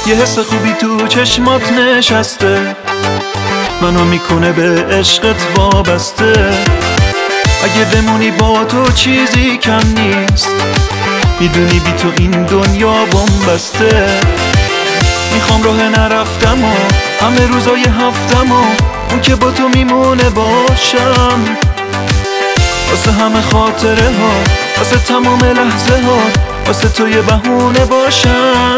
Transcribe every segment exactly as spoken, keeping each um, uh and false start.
یه حس خوبی تو چشمات نشسته، منو میکنه به عشقت وابسته. اگه بمونی با تو چیزی کم نیست، میدونی بی تو این دنیا بن‌بسته. میخوام راه نرفتم و همه روزای هفتم و اون که با تو میمونه باشم، واسه همه خاطره ها، واسه تمام لحظه ها، واسه تو یه بهونه باشم.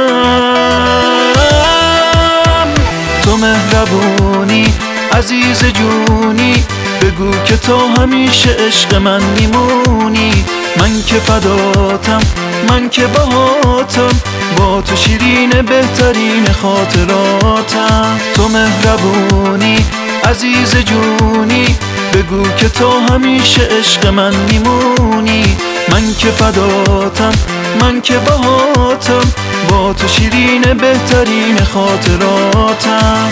تو مهربونی عزیز جونی، بگو که تا همیشه عشق من میمونی. من که فداتم، من که باهاتم، با تو شیرین بهترین خاطراتم. تو مهربونی عزیز جونی، بگو که تا همیشه عشق من میمونی. من که فداتم، من که باهاتم، با تو شیرین بهترین خاطراتم.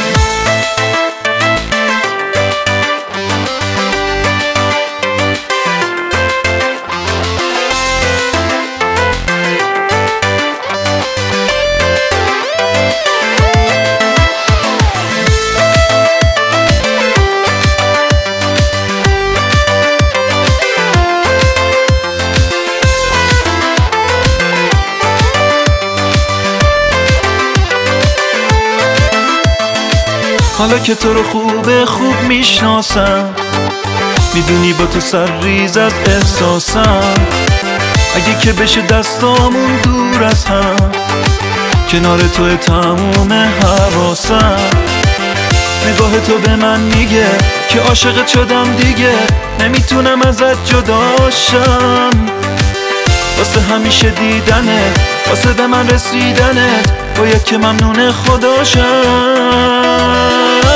حالا که تو رو خوب خوب میشناسم، میدونی با تو سرریز از احساسم. اگه که بشه دستامون دور از هم، کنار توی تموم حواسم. نگاه تو به من میگه که عاشقت شدم دیگه، نمیتونم ازت جداشم. واسه همیشه دیدنت، واسه به من رسیدنت، باید که ممنون خداشم.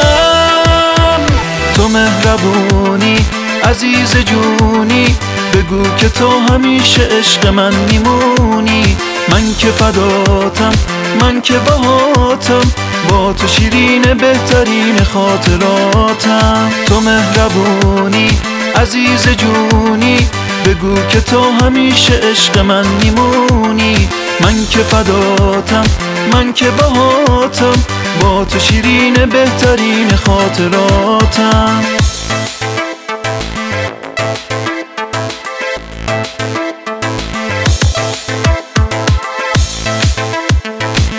تو مهربونی عزیز جونی، بگو که تو همیشه عشق من میمونی. من که فداتم، من که باهاتم، با تو شیرین بهترین خاطراتم. تو مهربونی عزیز جونی، بگو که تو همیشه عشق من میمونی. من که فداتم، من که باهاتم، با تو شیرین بهترین خاطراتم.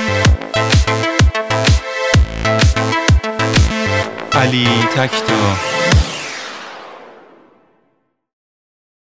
علی تکتا.